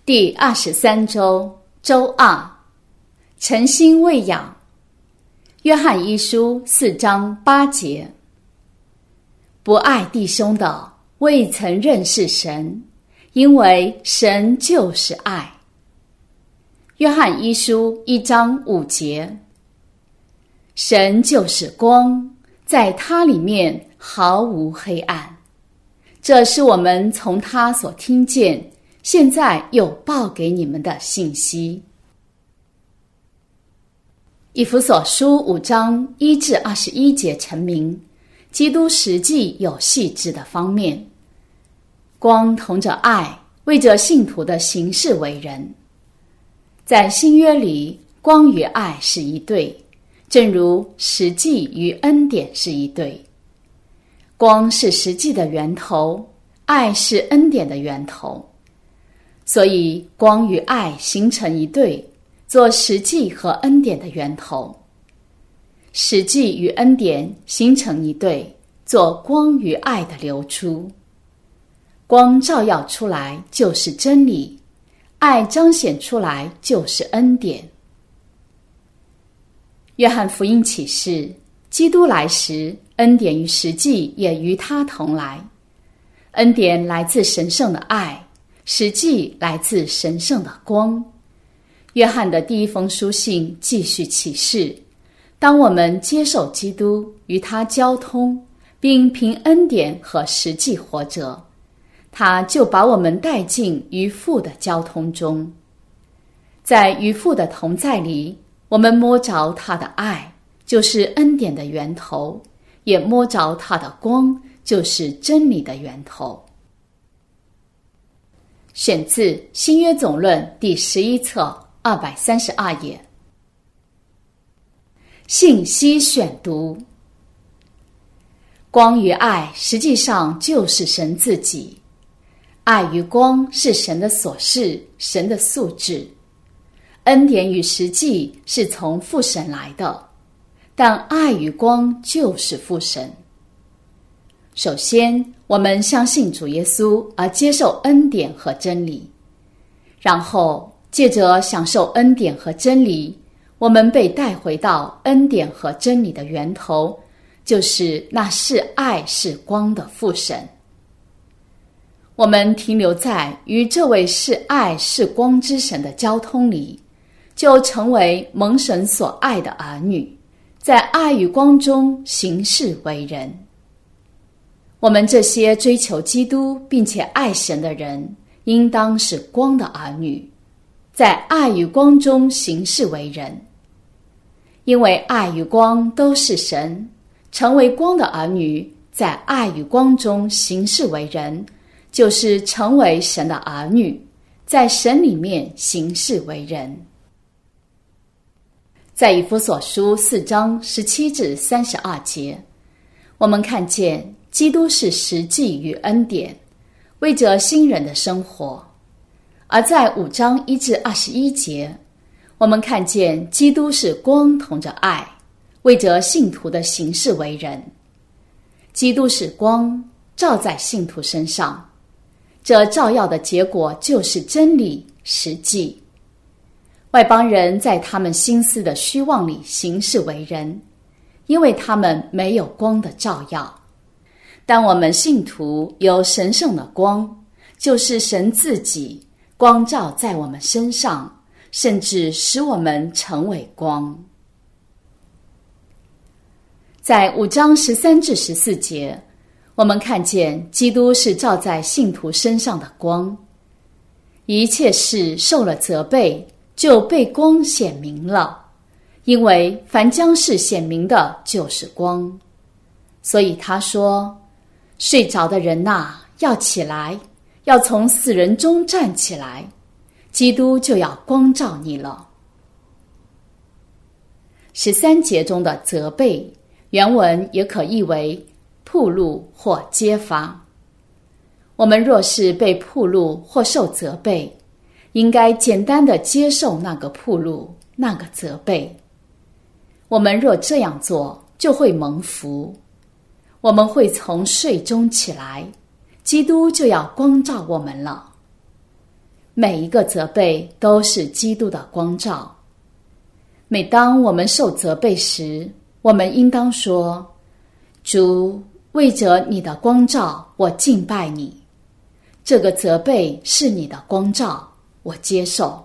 第23周周二，诚心喂养。约翰一书4章8节，不爱弟兄的未曾认识神，因为神就是爱。约翰一书1章5节，神就是光，在他里面毫无黑暗。这是我们从他所听见，现在又报给你们的信息。以弗所书5章1至21节陈明，基督实际有细致的方面。光同着爱，为着信徒的行事为人。在新约里，光与爱是一对，正如实际与恩典是一对。光是实际的源头，爱是恩典的源头。所以光与爱形成一对，做实际和恩典的源头。实际与恩典形成一对，做光与爱的流出。光照耀出来就是真理，爱彰显出来就是恩典。约翰福音启示，基督来时，恩典与实际也与他同来。恩典来自神圣的爱，实际来自神圣的光。约翰的第一封书信继续启示，当我们接受基督，与他交通，并凭恩典和实际活着，他就把我们带进与父的交通中。在与父的同在里，我们摸着他的爱，就是恩典的源头，也摸着他的光，就是真理的源头。选自新约总论第11册232页。信息选读。光与爱实际上就是神自己。爱与光是神的所示，神的素质。恩典与实际是从父神来的，但爱与光就是父神。首先，我们相信主耶稣而接受恩典和真理，然后借着享受恩典和真理，我们被带回到恩典和真理的源头，就是那是爱是光的父神。我们停留在与这位是爱是光之神的交通里，就成为蒙神所爱的儿女，在爱与光中行事为人。我们这些追求基督并且爱神的人，应当是光的儿女，在爱与光中行事为人。因为爱与光都是神，成为光的儿女，在爱与光中行事为人，就是成为神的儿女，在神里面行事为人。在以弗所书4章17至32节，我们看见基督是实际与恩典，为着新人的生活。而在5章1至21节，我们看见基督是光同着爱，为着信徒的行事为人。基督是光，照在信徒身上，这照耀的结果就是真理、实际。外邦人在他们心思的虚妄里行事为人，因为他们没有光的照耀。但我们信徒有神圣的光，就是神自己，光照在我们身上，甚至使我们成为光。在5章13至14节，我们看见基督是照在信徒身上的光，一切事受了责备，就被光显明了，因为凡将事显明的就是光。所以他说，睡着的人哪，要起来，要从死人中站起来，基督就要光照你了。13节中的责备，原文也可译为暴露或揭发。我们若是被暴露或受责备，应该简单地接受那个暴露，那个责备。我们若这样做，就会蒙福。我们会从睡中起来，基督就要光照我们了。 每一个责备都是基督的光照。每当我们受责备时，我们应当说：主，为着你的光照，我敬拜你。这个责备是你的光照，我接受。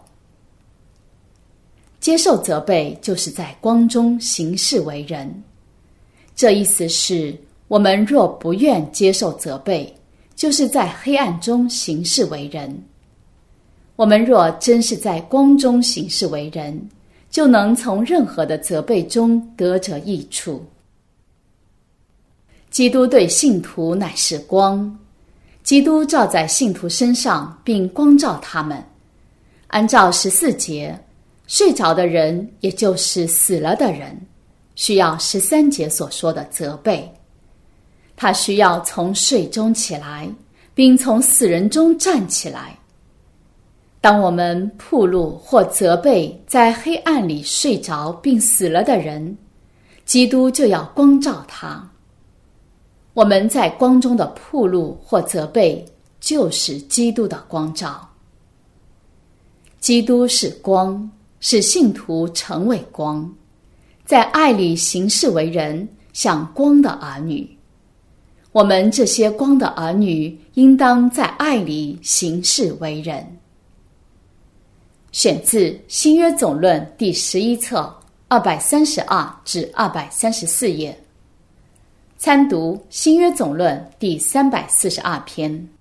接受责备就是在光中行事为人。这意思是，我们若不愿接受责备，就是在黑暗中行事为人。我们若真是在光中行事为人，就能从任何的责备中得着益处。基督对信徒乃是光，基督照在信徒身上，并光照他们。按照14节，睡着的人，也就是死了的人，需要13节所说的责备。他需要从睡中起来，并从死人中站起来。当我们暴露或责备在黑暗里睡着并死了的人，基督就要光照他。我们在光中的暴露或责备，就是基督的光照。基督是光，使信徒成为光，在爱里行事为人，像光的儿女。我们这些光的儿女，应当在爱里行事为人。选自新约总论第11册232至234页，参读新约总论第342篇。